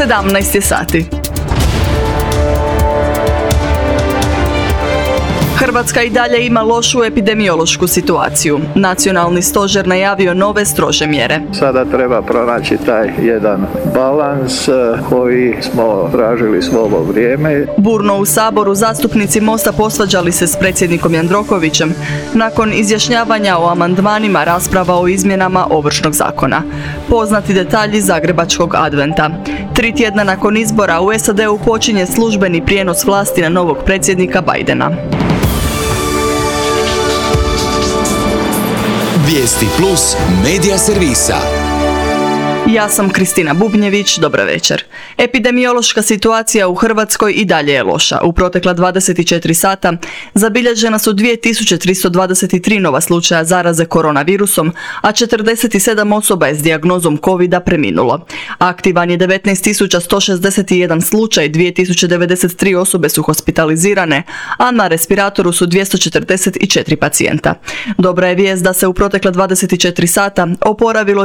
17 je sati. Hrvatska i dalje ima lošu epidemiološku situaciju. Nacionalni stožer najavio nove strože mjere. Sada treba pronaći taj jedan balans koji smo tražili svo ovo vrijeme. Burno u Saboru zastupnici Mosta posvađali se s predsjednikom Jandrokovićem nakon izjašnjavanja o amandmanima rasprava o izmjenama Ovršnog zakona. Poznati detalji zagrebačkog adventa. 3 tjedna nakon izbora u SAD-u počinje službeni prijenos vlasti na novog predsjednika Bidena. Vijesti plus medija servisa. Ja sam Kristina Bubnjević, dobar večer. Epidemiološka situacija u Hrvatskoj i dalje je loša. U protekla 24 sata zabilježena su 2323 nova slučaja zaraze koronavirusom, a 47 osoba je s dijagnozom covida preminulo. Aktivan je 19.161 slučaj, 2093 osobe su hospitalizirane, a na respiratoru su 244 pacijenta. Dobra je vijest da se u protekla 24 sata oporavilo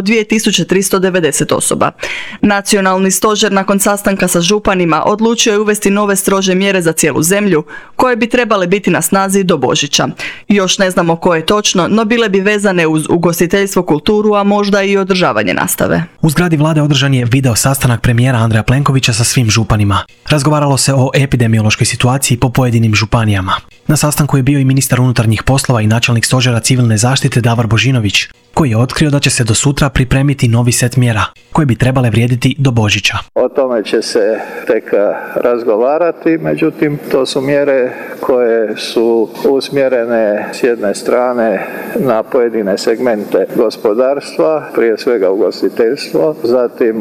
2390 osoba. Nacionalni stožer nakon sastanka sa županima odlučio je uvesti nove strože mjere za cijelu zemlju, koje bi trebale biti na snazi do Božića. Još ne znamo koje točno, no bile bi vezane uz ugostiteljstvo, kulturu, a možda i održavanje nastave. U zgradi vlade održan je video sastanak premijera Andreja Plenkovića sa svim županima. Razgovaralo se o epidemiološkoj situaciji po pojedinim županijama. Na sastanku je bio i ministar unutarnjih poslova i načelnik stožera civilne zaštite Davor Božinović, koji je otkrio da će se do sutra pripremiti novi set mjera, koje bi trebale vrijediti do Božića. O tome će se tek razgovarati, međutim to su mjere koje su usmjerene s jedne strane na pojedine segmente gospodarstva, prije svega ugostiteljstvo, zatim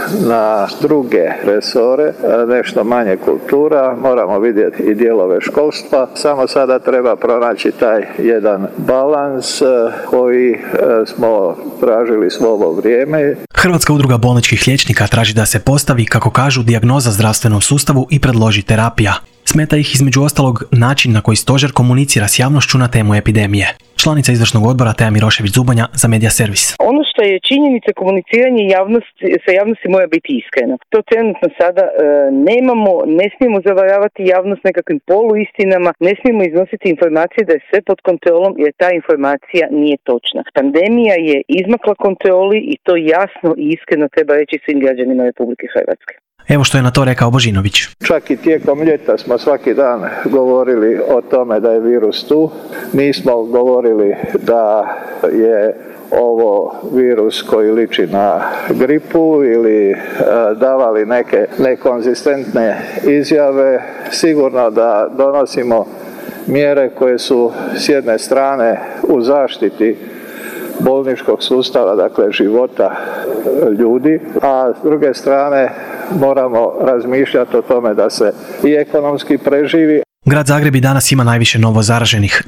na druge resore, nešto manje kultura, moramo vidjeti i dijelove školstva. Samo sada treba pronaći taj jedan balans koji smo tražili svo ovo vrijeme. Hrvatska udruga bolničkih liječnika traži da se postavi, kako kažu, dijagnoza zdravstvenom sustavu i predloži terapija. Smeta ih između ostalog način na koji stožer komunicira s javnošću na temu epidemije. Članica izvršnog odbora Teja Mirošević-Zubanja za Media Servis. Ono što je činjenica, komuniciranje sa javnosti mora biti iskreno. To trenutno sada nemamo, ne smijemo zavaravati javnost nekakvim poluistinama, ne smijemo iznositi informacije da je sve pod kontrolom jer ta informacija nije točna. Pandemija je izmakla kontroli i to jasno i iskreno treba reći svim građanima Republike Hrvatske. Evo što je na to rekao Božinović. Čak i tijekom ljeta smo svaki dan govorili o tome da je virus tu. Nismo govorili da je ovo virus koji liči na gripu ili davali neke nekonzistentne izjave. Sigurno da donosimo mjere koje su s jedne strane u zaštiti bolničkog sustava, dakle života ljudi, a s druge strane moramo razmišljati o tome da se i ekonomski preživi. Grad Zagreb i danas ima najviše novo zaraženih,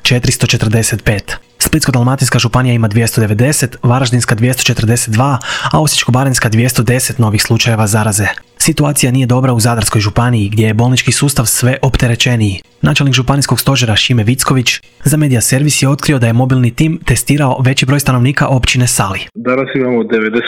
445. Splitsko-dalmatinska županija ima 290, Varaždinska 242, a Osječko-baranjska 210 novih slučajeva zaraze. Situacija nije dobra u Zadarskoj županiji, gdje je bolnički sustav sve opterećeniji. Načelnik županijskog stožera Šime Vicković za Media Servis je otkrio da je mobilni tim testirao veći broj stanovnika općine Sali. Danas imamo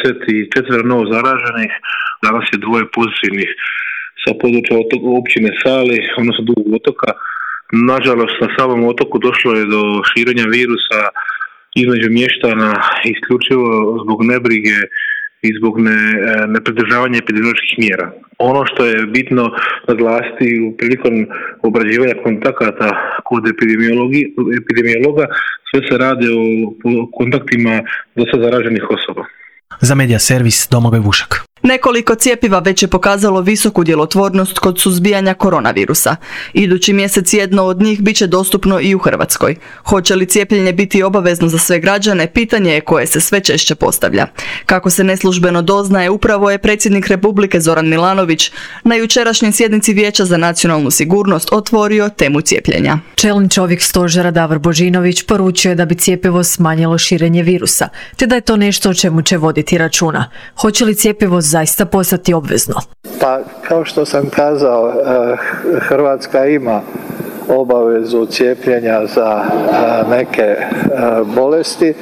94 novo zaraženih, danas je 2 pozitivnih sa područja općine Sali, odnosno Dugog otoka. Nažalost, na samom otoku došlo je do širenja virusa između mještana isključivo zbog nebrige i zbog nepridržavanja epidemioloških mjera. Ono što je bitno naglasiti prilikom obrađivanja kontakata kod epidemiologa, sve se radi o kontaktima dosta zaraženih osoba. Za Media Servis Domagoj Vušak. Nekoliko cjepiva već je pokazalo visoku djelotvornost kod suzbijanja koronavirusa. Idući mjesec jedno od njih bit će dostupno i u Hrvatskoj. Hoće li cijepljenje biti obavezno za sve građane, pitanje je koje se sve češće postavlja. Kako se neslužbeno doznaje, upravo je predsjednik Republike Zoran Milanović na jučerašnjoj sjednici Vijeća za nacionalnu sigurnost otvorio temu cijepljenja. Čelni čovjek stožera Davor Božinović poručio je da bi cjepivo smanjilo širenje virusa, te da je to nešto o čemu će voditi računa. Hoće li cjepivo zaista postati obvezno? Pa, kao što sam kazao, Hrvatska ima obavezu cijepljenja za neke bolesti.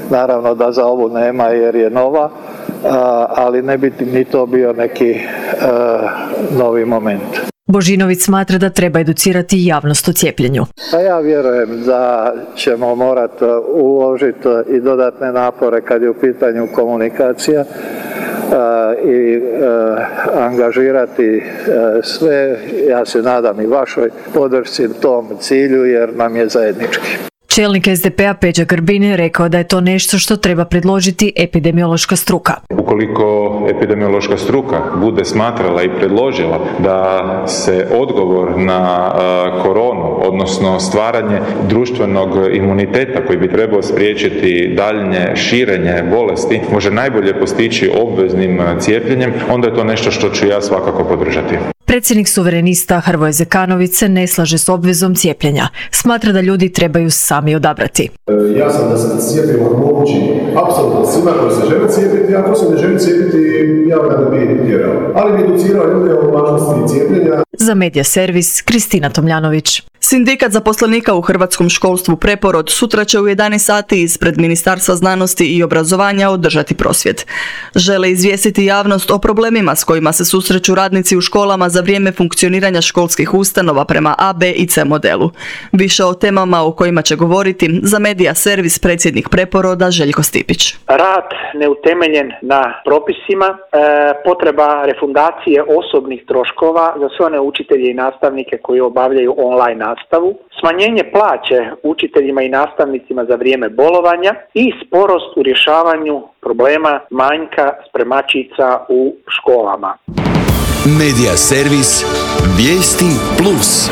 Naravno da za ovu nema jer je nova, ali ne bi ni to bio neki novi moment. Božinović smatra da treba educirati javnost o cijepljenju. Pa ja vjerujem da ćemo morati uložiti i dodatne napore kad je u pitanju komunikacija i angažirati sve, ja se nadam i vašoj podršci tom cilju jer nam je zajednički. Čelnik SDP-a Peđa Grbin rekao da je to nešto što treba predložiti epidemiološka struka. Ukoliko epidemiološka struka bude smatrala i predložila da se odgovor na koronu, odnosno stvaranje društvenog imuniteta koji bi trebao spriječiti daljnje širenje bolesti, može najbolje postići obveznim cijepljenjem, onda je to nešto što ću ja svakako podržati. Predsjednik suverenista Hrvoje Zekanović se ne slaže s obvezom cijepljenja. Smatra da ljudi trebaju sami odabrati. Ja sam da se cijepljenje omogući apsolutno svima koji se žele cijepiti, a ko se ne želi cijepiti, ja da bi tjerao. Ali bi educirao ljude o važnosti cijepljenja. Za Medija servis, Kristina Tomljanović. Sindikat zaposlenika u hrvatskom školstvu Preporod sutra će u 11 sati ispred Ministarstva znanosti i obrazovanja održati prosvjed. Žele izvijestiti javnost o problemima s kojima se susreću radnici u školama za vrijeme funkcioniranja školskih ustanova prema A, B i C modelu. Više o temama o kojima će govoriti za Medija servis predsjednik Preporoda Željko Stipić. Rad neutemeljen na propisima, potreba refundacije osobnih troškova za sve one učitelje i nastavnike koji obavljaju online nastavu, smanjenje plaće učiteljima i nastavnicima za vrijeme bolovanja i sporost u rješavanju problema manjka spremačica u školama. Medija servis Vijesti Plus.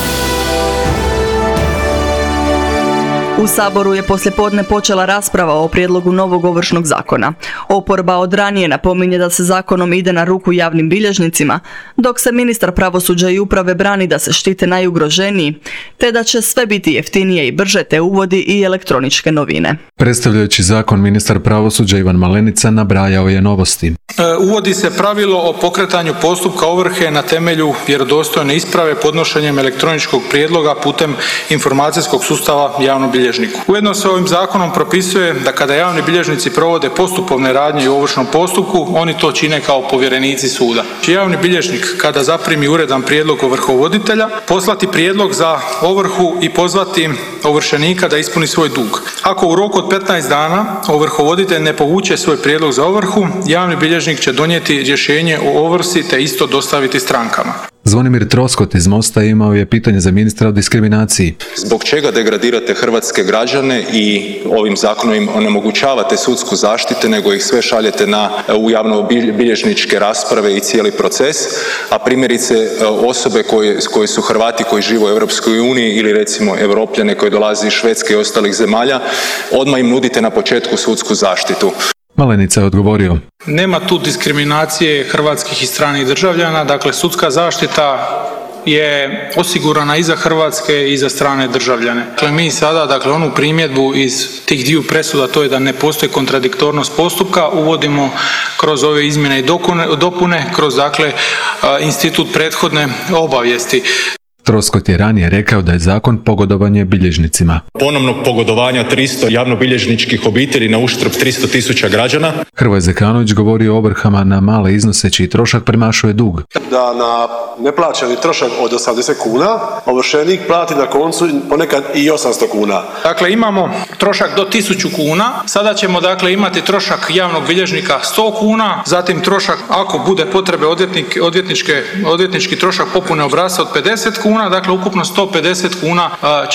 U Saboru je poslijepodne počela rasprava o prijedlogu novog Ovršnog zakona. Oporba od ranije napominje da se zakonom ide na ruku javnim bilježnicima, dok se ministar pravosuđa i uprave brani da se štite najugroženiji, te da će sve biti jeftinije i brže, te uvodi i elektroničke novine. Predstavljajući zakon, ministar pravosuđa Ivan Malenica nabrajao je novosti. Uvodi se pravilo o pokretanju postupka ovrhe na temelju vjerodostojne isprave podnošenjem elektroničkog prijedloga putem informacijskog sustava javnog bilježniku. Ujedno se ovim zakonom propisuje da kada javni bilježnici provode postupovne radnje u ovršnom postupku, oni to čine kao povjerenici suda. Javni bilježnik kada zaprimi uredan prijedlog ovrhovoditelja, poslati prijedlog za ovrhu i pozvati ovršenika da ispuni svoj dug. Ako u roku od 15 dana ovrhovoditelj ne povuče svoj prijedlog za ovrhu, javni bilježnik će donijeti rješenje o ovrsi te isto dostaviti strankama. Zvonimir Troskot iz Mosta imao je pitanje za ministra o diskriminaciji. Zbog čega degradirate hrvatske građane i ovim zakonom im onemogućavate sudsku zaštitu, nego ih sve šaljete u javnobilježničke rasprave i cijeli proces, a primjerice osobe koje su Hrvati koji žive u Europskoj uniji ili recimo Europljane koji dolaze iz Švedske i ostalih zemalja, odmah im nudite na početku sudsku zaštitu. Malenica je odgovorio. Nema tu diskriminacije hrvatskih i stranih državljana, dakle sudska zaštita je osigurana i za hrvatske i za strane državljane. Dakle, mi sada, onu primjedbu iz tih dviju presuda, to je da ne postoji kontradiktornost postupka, uvodimo kroz ove izmjene i dopune, kroz institut prethodne obavijesti. Troskot je ranije rekao da je zakon pogodovanje bilježnicima. Ponovnog pogodovanja 300 javnobilježničkih obitelji na uštrb 300.000 građana. Hrvoje Zekanović govori o ovrhama na male iznose čiji trošak premašuje dug. Da na neplaćeni trošak od 80 kuna ovršenik plati na koncu ponekad i 800 kuna. Dakle, imamo trošak do 1000 kuna, sada ćemo imati trošak javnog bilježnika 100 kuna, zatim trošak, ako bude potrebe odvjetnički trošak popune obrasca od 50 kuna, dakle ukupno 150 kuna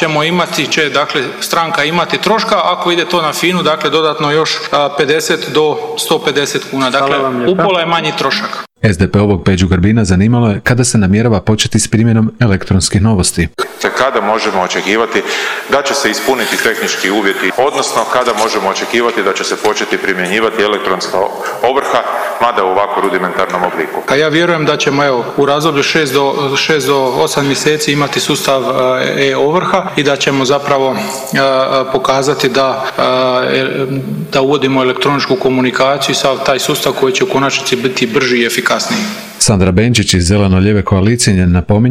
će stranka imati troška, ako ide to na FINU, dodatno još 50 do 150 kuna, upola je manji trošak. SDP-ovog Peđu Grbina zanimalo je kada se namjerava početi s primjenom elektronskih novosti. Kada možemo očekivati da će se ispuniti tehnički uvjeti, odnosno kada možemo očekivati da će se početi primjenjivati elektronska ovrha, mada u ovako rudimentarnom obliku. Ja vjerujem da ćemo u razdoblju 6 do 8 mjeseci imati sustav e-ovrha i da ćemo zapravo pokazati da uvodimo elektroničku komunikaciju i sav taj sustav koji će u konačnici biti brži i efikasniji. Sandra Benčić iz Zeleno-lijeve koalicije napominje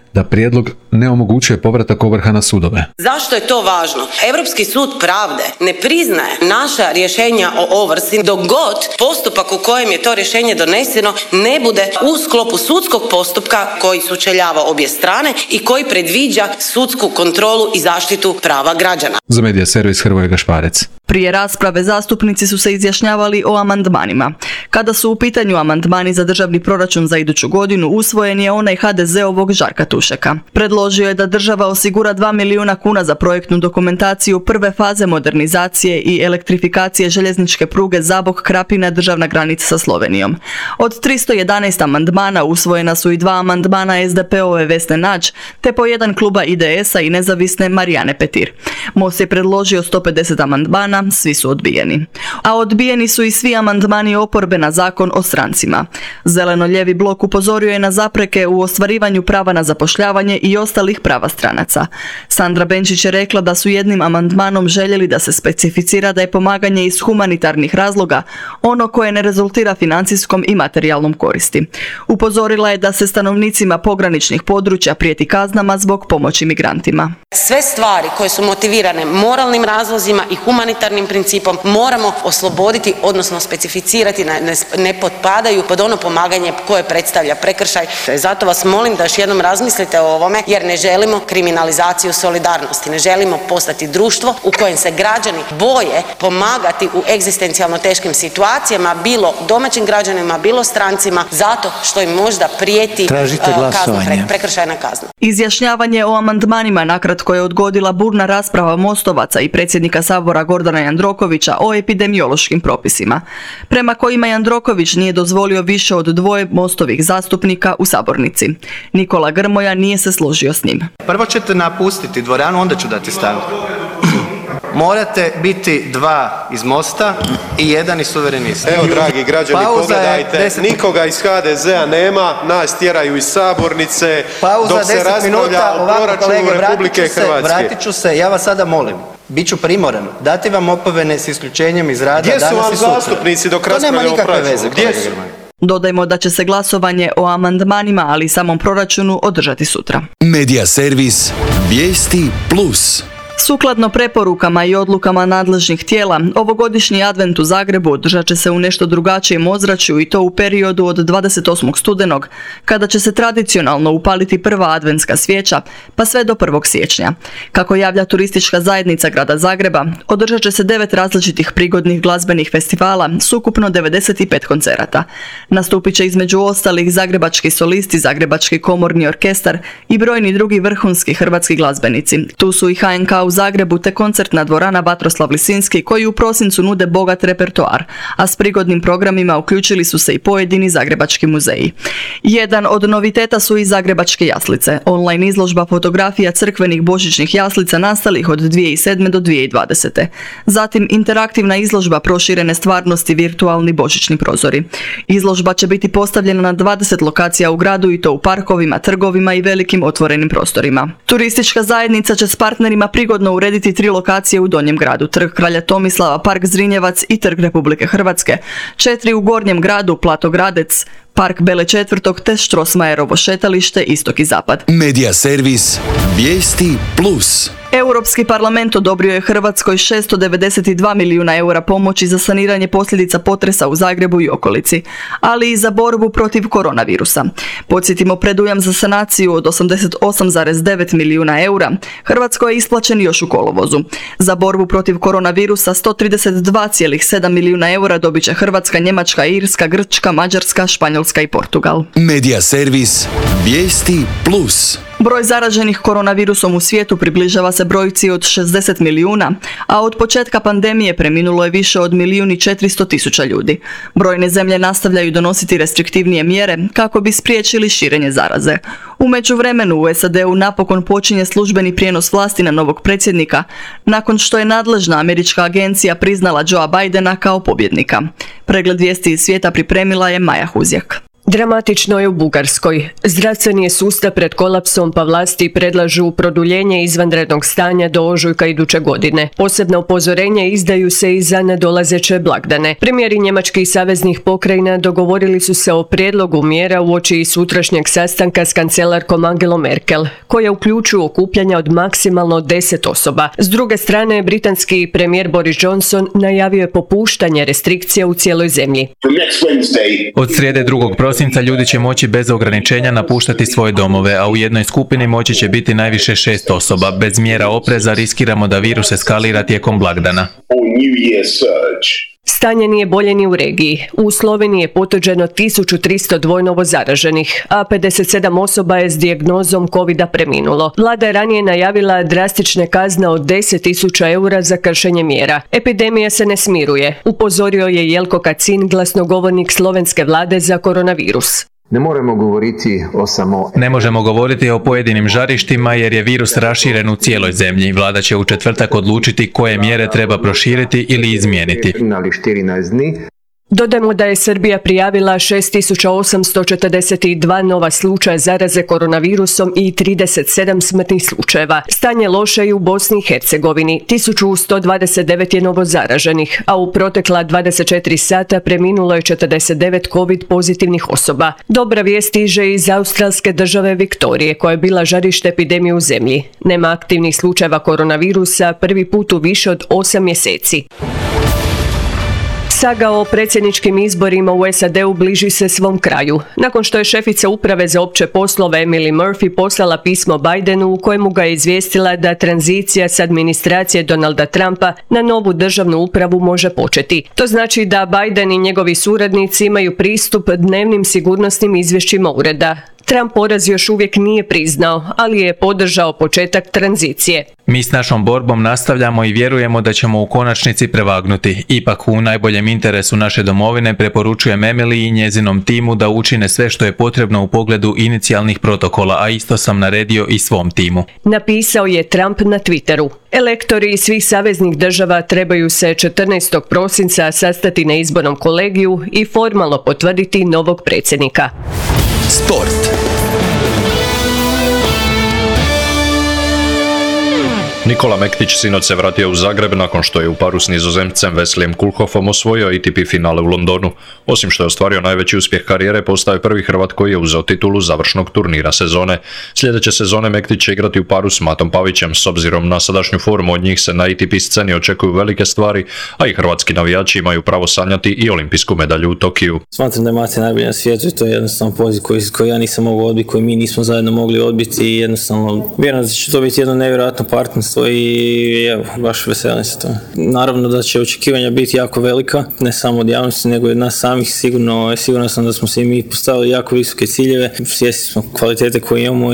da prijedlog ne omogućuje povratak ovrha na sudove. Zašto je to važno? Europski sud pravde ne priznaje naša rješenja o ovrsi dok god postupak u kojem je to rješenje doneseno ne bude u sklopu sudskog postupka koji sučeljava obje strane i koji predviđa sudsku kontrolu i zaštitu prava građana. Za Medija servis Hrvoje Gašparec. Prije rasprave zastupnici su se izjašnjavali o amandmanima. Kada su u pitanju amandmani za državni proračun za iduću godinu, usvojen je onaj HDZ-ovog Žarka Tušeka. Predložio je da država osigura 2 milijuna kuna za projektnu dokumentaciju prve faze modernizacije i elektrifikacije željezničke pruge Zabok-Krapina državna granica sa Slovenijom. Od 311 amandmana usvojena su i 2 amandmana SDP-ove Vesne Nađ, te po jedan kluba IDS-a i nezavisne Marijane Petir. MOST je predložio 150 amandmana, svi su odbijeni. A odbijeni su i svi amandmani oporbe na zakon o strancima. Zeleno-ljevi blok upozorio je na zapreke u ostvarivanju prava na zapošljavanje i ostalih prava stranaca. Sandra Benčić je rekla da su jednim amandmanom željeli da se specificira da je pomaganje iz humanitarnih razloga ono koje ne rezultira financijskom i materijalnom koristi. Upozorila je da se stanovnicima pograničnih područja prijeti kaznama zbog pomoći migrantima. Sve stvari koje su motivirane moralnim razlozima i humanitarnim principom moramo osloboditi, odnosno specificirati, ne potpadaju pod ono pomaganje koje predstavlja prekršaj. Zato vas molim da još jednom razmislite o ovome jer ne želimo kriminalizaciju solidarnosti, ne želimo postati društvo u kojem se građani boje pomagati u egzistencijalno teškim situacijama, bilo domaćim građanima, bilo strancima, zato što im možda prijeti prekršajna kazna. Izjašnjavanje o amandmanima nakratko je odgodila burna rasprava Mostovaca i predsjednika Sabora Gordana Jandrokovića o epidemiološkim propisima, prema kojima Jandroković nije dozvolio više od 2 Mostovih zastupnika u sabornici. Nikola Grmoja nije se složio s njim. Prvo ćete napustiti dvoranu, onda ću dati stanku. Morate biti 2 iz Mosta i 1 iz Suverenista. Evo, dragi građani, pogledajte, nikoga iz HDZ-a nema, nas tjeraju iz sabornice, dok se raspravlja o proračunu Republike Hrvatske. Vratit ću se, ja vas sada molim. Biću primoran, dati vam opomene s isključenjem iz rada danas i sutra. Gdje su vam zastupnici dok raspravljaju o proračunu? Gdje su? Dodajmo da će se glasovanje o amandmanima, ali i samom proračunu održati sutra. Medija servis Vijesti Plus. Sukladno preporukama i odlukama nadležnih tijela, ovogodišnji advent u Zagrebu održat će se u nešto drugačijem ozračju i to u periodu od 28. studenog, kada će se tradicionalno upaliti prva adventska svijeća, pa sve do 1. siječnja. Kako javlja turistička zajednica grada Zagreba, održat će se 9 različitih prigodnih glazbenih festivala s ukupno 95 koncerata. Nastupit će između ostalih zagrebački solisti, zagrebački komorni orkestar i brojni drugi vrhunski hrvatski glazbenici. Tu su i HNK u Zagrebu te koncertna dvorana Vatroslav Lisinski koji u prosincu nude bogat repertoar, a s prigodnim programima uključili su se i pojedini zagrebački muzeji. Jedan od noviteta su i zagrebačke jaslice, online izložba fotografija crkvenih božićnih jaslica nastalih od 2007. do 2020. Zatim interaktivna izložba proširene stvarnosti virtualni božićni prozori. Izložba će biti postavljena na 20 lokacija u gradu i to u parkovima, trgovima i velikim otvorenim prostorima. Turistička zajednica će s partnerima prigodno urediti 3 lokacije u Donjem gradu, Trg kralja Tomislava, Park Zrinjevac i Trg Republike Hrvatske, 4 u Gornjem gradu, Plato Gradec, Park Bele Četvrtog te Strossmayerovo šetalište Istok i Zapad. Medija servis Vijesti Plus. Europski parlament odobrio je Hrvatskoj 692 milijuna eura pomoći za saniranje posljedica potresa u Zagrebu i okolici, ali i za borbu protiv koronavirusa. Podsjetimo, predujam za sanaciju od 88,9 milijuna eura Hrvatskoj je isplaćen još u kolovozu. Za borbu protiv koronavirusa 132,7 milijuna eura dobit će Hrvatska, Njemačka, Irska, Grčka, Mađarska, Španjolska i Portugal. Medija servis Vijesti Plus. Broj zaraženih koronavirusom u svijetu približava se brojci od 60 milijuna, a od početka pandemije preminulo je više od 1.400.000 ljudi. Brojne zemlje nastavljaju donositi restriktivnije mjere kako bi spriječili širenje zaraze. U međuvremenu u SAD-u napokon počinje službeni prijenos vlasti na novog predsjednika, nakon što je nadležna američka agencija priznala Joea Bidena kao pobjednika. Pregled vijesti iz svijeta pripremila je Maja Huzjak. Dramatično je u Bugarskoj. Zdravstveni je sustav pred kolapsom, pa vlasti predlažu produljenje izvanrednog stanja do ožujka iduće godine. Posebna upozorenja izdaju se i za nadolazeće blagdane. Premijeri njemačkih saveznih pokrajina dogovorili su se o prijedlogu mjera uoči sutrašnjeg sastanka s kancelarkom Angelom Merkel, koja uključuju okupljanja od maksimalno 10 osoba. S druge strane, britanski premijer Boris Johnson najavio je popuštanje restrikcija u cijeloj zemlji. Od srijede 2. prosinca ljudi će moći bez ograničenja napuštati svoje domove, a u jednoj skupini moći će biti najviše 6 osoba. Bez mjera opreza riskiramo da virus eskalira tijekom blagdana. Stanje nije bolje ni u regiji. U Sloveniji je potvrđeno 1302 novo zaraženih, a 57 osoba je s dijagnozom COVID-a preminulo. Vlada je ranije najavila drastične kazne od 10.000 eura za kršenje mjera. Epidemija se ne smiruje, upozorio je Jelko Kacin, glasnogovornik slovenske vlade za koronavirus. Ne možemo govoriti o pojedinim žarištima jer je virus raširen u cijeloj zemlji. Vlada će u četvrtak odlučiti koje mjere treba proširiti ili izmijeniti. Dodajmo da je Srbija prijavila 6.842 nova slučaja zaraze koronavirusom i 37 smrtnih slučajeva. Stanje loše i u Bosni i Hercegovini. 1129 je novo zaraženih, a u protekla 24 sata preminulo je 49 COVID pozitivnih osoba. Dobra vijest stiže iz australske države Viktorije, koja je bila žarište epidemije u zemlji. Nema aktivnih slučajeva koronavirusa prvi put u više od 8 mjeseci. Saga o predsjedničkim izborima u SAD-u bliži se svom kraju. Nakon što je šefica uprave za opće poslove Emily Murphy poslala pismo Bidenu u kojemu ga je izvijestila da tranzicija s administracije Donalda Trumpa na novu državnu upravu može početi. To znači da Biden i njegovi suradnici imaju pristup dnevnim sigurnosnim izvješćima ureda. Trump poraz još uvijek nije priznao, ali je podržao početak tranzicije. Mi s našom borbom nastavljamo i vjerujemo da ćemo u konačnici prevagnuti. Ipak u najboljem interesu naše domovine preporučujem Emily i njezinom timu da učine sve što je potrebno u pogledu inicijalnih protokola, a isto sam naredio i svom timu. Napisao je Trump na Twitteru. Elektori iz svih saveznih država trebaju se 14. prosinca sastati na izbornom kolegiju i formalno potvrditi novog predsjednika. Sport. Nikola Mektić sinoć se vratio u Zagreb nakon što je u paru s Nizozemcem Weslijem Kulhofom osvojio ATP finale u Londonu. Osim što je ostvario najveći uspjeh karijere, postao je prvi Hrvat koji je uzeo titulu završnog turnira sezone. Sljedeće sezone Mektić će igrati u paru s Matom Pavićem. S obzirom na sadašnju formu od njih se na ATP sceni očekuju velike stvari, a i hrvatski navijači imaju pravo sanjati i olimpijsku medalju u Tokiju. Smatram da je Mate najbolji na svijetu i to je jednostavno poziv koji ja nisam mogao odbiti, koji mi nismo zajedno mogli odbiti i jednostavno vjerujem da će to biti jedno nevjerojatno partnerstvo i evo, baš veselim se to. Naravno da će očekivanja biti jako velika, ne samo od javnosti nego i od nas samih. Sigurno sam da smo se i mi postavili jako visoke ciljeve, svjesni smo kvalitete koje imamo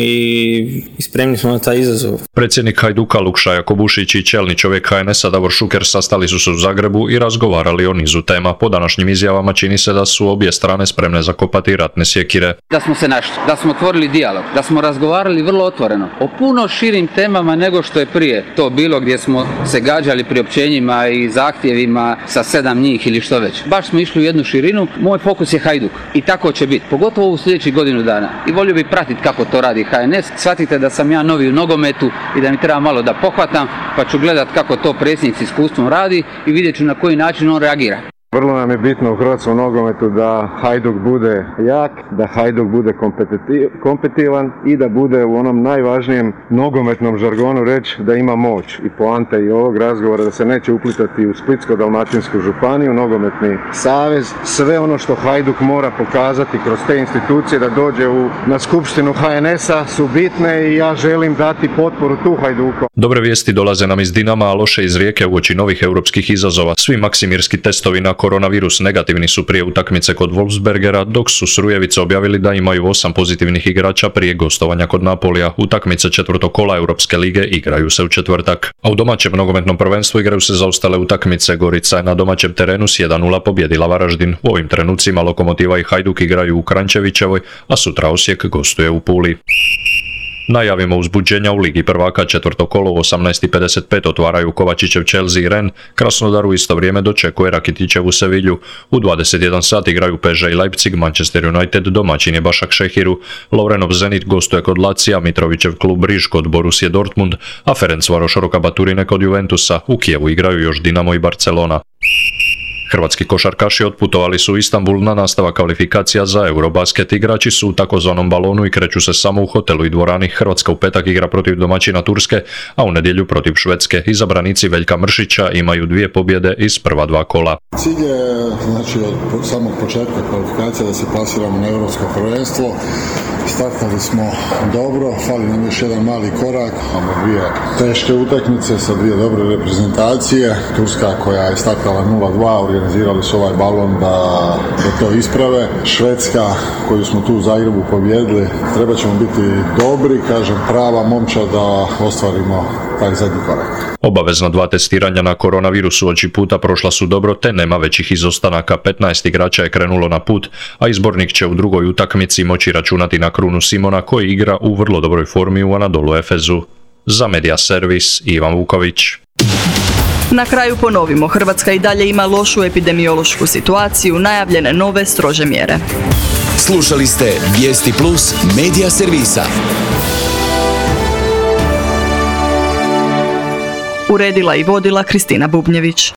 i spremni smo na taj izazov. Predsjednik Hajduka Lukša Jakobušić i čelni čovjek HNS-a Davor Šuker sastali su se u Zagrebu i razgovarali o nizu tema. Po današnjim izjavama čini se da su obje strane spremne zakopati ratne sjekire. Da smo se našli, da smo otvorili dijalog, da smo razgovarali vrlo otvoreno o puno širim temama nego što je prije to bilo, gdje smo se gađali priopćenjima i zahtjevima sa 7 njih ili što već. Baš smo išli u jednu širinu. Moj fokus je Hajduk i tako će biti, pogotovo u sljedećih godinu dana. I volio bih pratiti kako to radi HNS. Shvatite da sam ja novi u nogometu i da mi treba malo da pohvatam, pa ću gledat kako to predsjednik s iskustvom radi i vidjet ću na koji način on reagira. Vrlo nam je bitno u hrvatskom nogometu da Hajduk bude jak, da Hajduk bude kompetitivan i da bude u onom najvažnijem nogometnom žargonu reći da ima moć. I poanta i ovog razgovora da se neće uplitati u Splitsko-dalmatinsku županiju, nogometni savez, sve ono što Hajduk mora pokazati kroz te institucije da dođe na skupštinu HNS-a su bitne i ja želim dati potporu tu Hajduku. Dobre vijesti dolaze nam iz Dinama, a loše iz Rijeke uoči novih europskih izazova. Svi maksimirski testovi na koronavirus negativni su prije utakmice kod Wolfsbergera, dok su Srujevice objavili da imaju 8 pozitivnih igrača prije gostovanja kod Napolija. Utakmice četvrtog kola Europske lige igraju se u četvrtak. A u domaćem nogometnom prvenstvu igraju se zaostale utakmice. Gorica je na domaćem terenu s 1:0 pobjedila Varaždin. U ovim trenucima Lokomotiva i Hajduk igraju u Kranjčevićevoj, a sutra Osijek gostuje u Puli. Najavimo uzbuđenja u Ligi prvaka, četvrto kolo u 18:55 otvaraju Kovačićev Chelsea i Rennes, Krasnodar u isto vrijeme dočekuje Rakitićevu Sevilju. U 21 sat igraju PSG i Leipzig, Manchester United domaćin je Başak Šehiru, Lovrenov Zenit gostuje kod Lacija, Mitrovićev klub Riž kod Borussia Dortmund, a Ferencvaroš Roka Baturine kod Juventusa. U Kijevu igraju još Dinamo i Barcelona. Hrvatski košarkaši otputovali su u Istanbul na nastavak kvalifikacija za Eurobasket. Igrači su u takozvanom balonu i kreću se samo u hotelu i dvorani. Hrvatska u petak igra protiv domaćina Turske, a u nedjelju protiv Švedske. Izabranici Veljka Mršića imaju 2 pobjede iz prva 2 kola. Cilj je znači, od samog početka kvalifikacija da se plasiramo na Europsko prvenstvo. Startali smo dobro, fali nam još jedan mali korak, imamo 2 teške utakmice sa 2 dobre reprezentacije. Turska koja je startala 0-2, organizirali su ovaj balon da to isprave. Švedska koju smo tu u Zagrebu pobjedili, treba ćemo biti dobri, kažem prava momčad da ostvarimo taj zadnji korak. Obavezna 2 testiranja na koronavirus uoči puta prošla su dobro, te nema većih izostanaka. 15 igrača je krenulo na put, a izbornik će u drugoj utakmici moći računati na Krunu Simona koji igra u vrlo dobroj formi u Anadolu Efezu. Za Media Servis Ivan Vuković. Na kraju ponovimo, Hrvatska i dalje ima lošu epidemiološku situaciju, najavljene nove strože mjere. Slušali ste Vijesti Plus Media Servisa. Uredila i vodila Kristina Bubnjević.